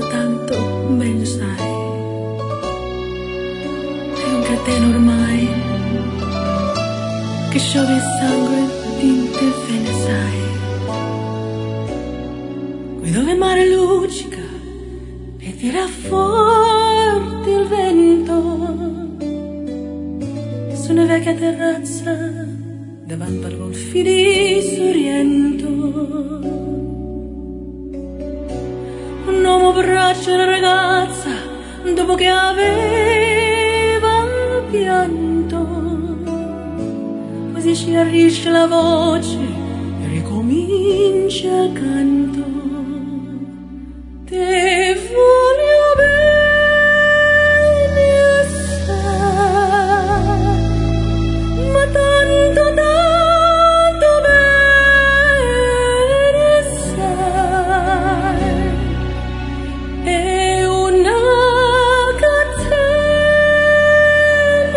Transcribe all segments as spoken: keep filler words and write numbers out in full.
tanto ben sai, è un cateno ormai che scioglie il sangue in te ve ne sai. Qui dove il mare luccica e tira forte il vento, su una vecchia terrazza davanti al golfo di Sorrento, un uomo abbraccia una ragazza dopo che aveva pianto, così ci arriccia la voce e ricomincia il canto. Te voglio bene assai, ma tanto tanto bene sai, è una catena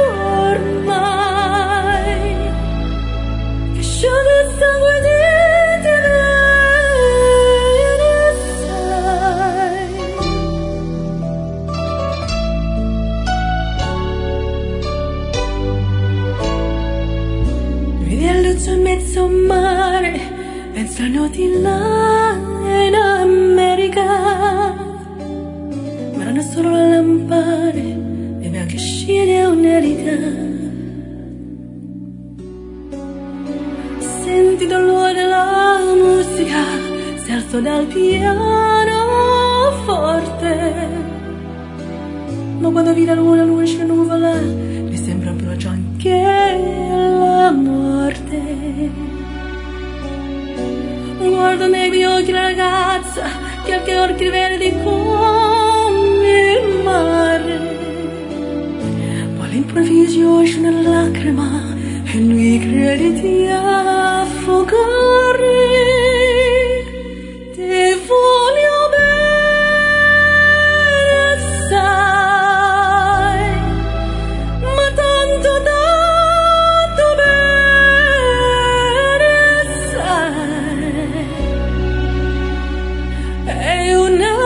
ormai che scioglie il sangue di te bene sai. Vedi la luce in mezzo al mare, pensano di là in America, ma non è solo la lampare, deve anche scendere un'erica. Senti il dolore della musica, si alza dal piano forte, ma quando vede la luna luce nuvola, mi sembra più anche la morte. Guardo nei miei occhi la ragazza che ha gli occhi verdi come il mare, poi all'improvviso esce una lacrima e lui crede di affogare. Te voglio bene assai, ma tanto tanto bene sai, è una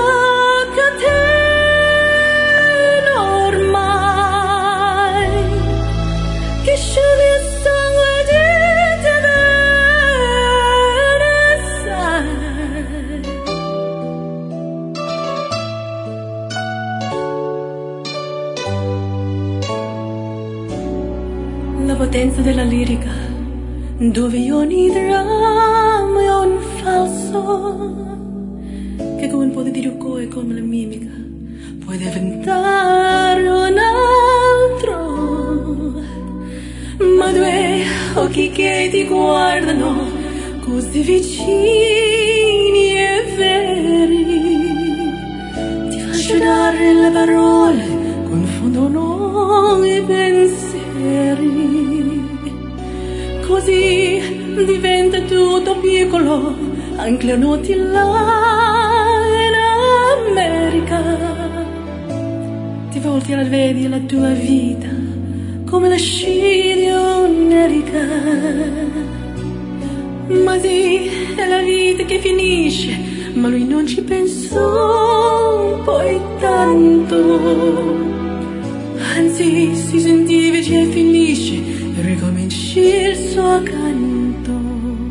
catena ormai che scioglie il sangue di te bene sai. La potenza della lirica, dove ogni dramma è un falso, che come un po' di dirucco e come la mimica puoi diventare un altro, ma due occhi che ti guardano così vicini e veri, ti faccio dare le parole, confondono i pensieri, così diventa tutto piccolo, anche le notti là in America. Ti volti alla vedi la tua vita come la scia di un'erica, ma sì, è la vita che finisce, ma lui non ci pensò poi tanto, anzi si sentiva che finisce e ricomincia il suo canto.